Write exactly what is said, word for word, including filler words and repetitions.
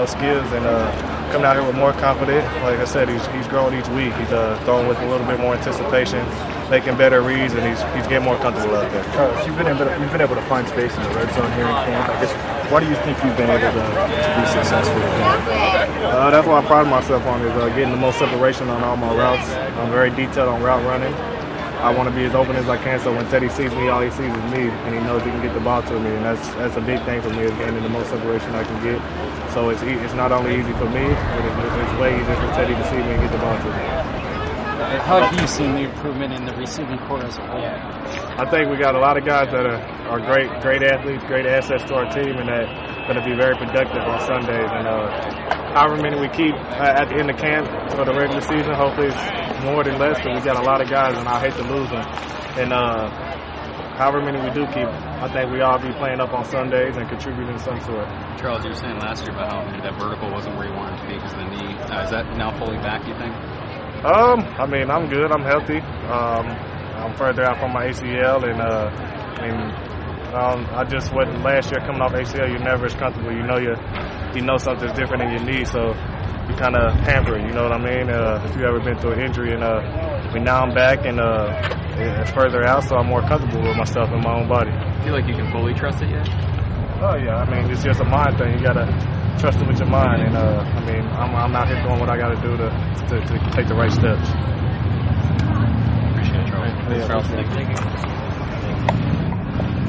those skills and uh, coming out here with more confidence. Like I said, he's he's growing each week. He's uh, throwing with a little bit more anticipation, making better reads, and he's he's getting more comfortable out there. Carlos, you've been able to, you've been able to find space in the red zone here in camp. I guess, why do you think you've been able to, to be successful in camp? Uh, that's what I pride myself on, is uh, getting the most separation on all my routes. I'm very detailed on route running. I want to be as open as I can, so when Teddy sees me, all he sees is me, and he knows he can get the ball to me, and that's that's a big thing for me, is getting the most separation I can get. So it's e it's not only easy for me, but it's, it's way easier for Teddy to see me and get the ball to me. How have you seen the improvement in the receiving corps as a whole? I think we got a lot of guys that are, are great, great athletes, great assets to our team, and that going to be very productive on Sundays. And uh, however many we keep uh, at the end of camp for the regular season, hopefully it's more than less, but we got a lot of guys, and I hate to lose them. And uh, however many we do keep, I think we all be playing up on Sundays and contributing some sort. Charles, you were saying last year about how that vertical wasn't where you wanted to be because of the knee. Uh, is that now fully back, you think? Um, I mean, I'm good. I'm healthy. Um, I'm further out from my A C L, and uh, I mean, um, I just wasn't last year coming off A C L. You're never as comfortable. You know you you know something's different in your knee, so you kind of hamper it. You know what I mean? Uh, if you ever been through an injury, and uh, I mean, now I'm back, and uh, it's further out, so I'm more comfortable with myself and my own body. Do you feel like you can fully trust it yet? Oh yeah. I mean, it's just a mind thing. You gotta trust it with your mind, and uh, I mean, I'm, I'm out here doing what I got to do to to take the right steps. Appreciate it, Charles. Yeah, Charles. Thank you. Thank you.